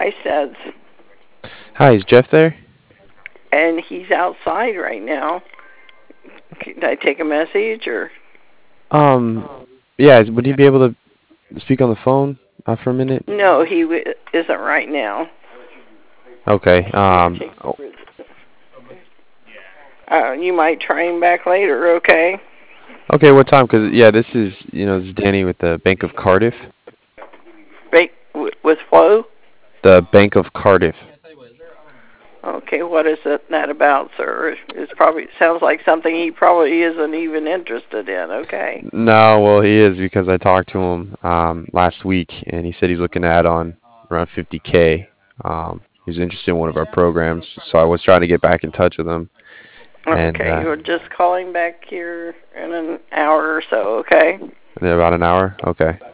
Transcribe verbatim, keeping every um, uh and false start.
Hysted's, Hi, is Jeff there? and he's outside right now. Can I take a message or? Um, yeah, is- would he be able to speak on the phone uh, for a minute? No, he w- isn't right now. Okay. Um, Take oh, Uh, you might try him back later, okay? okay, what time? 'Cause yeah, this is, you know, this is Danny with the Bank of Cardiff. Wait, w- with Flo? The Bank of Cardiff. Okay, what is it that about, sir? It's probably sounds like something he probably isn't even interested in. Okay. No, well, he is because I talked to him um last week and he said he's looking to add on around fifty K. Um, he's interested in one of our programs, so I was trying to get back in touch with him. And Okay, uh, you're just calling back here in an hour or so. Okay. in about an hour. Okay.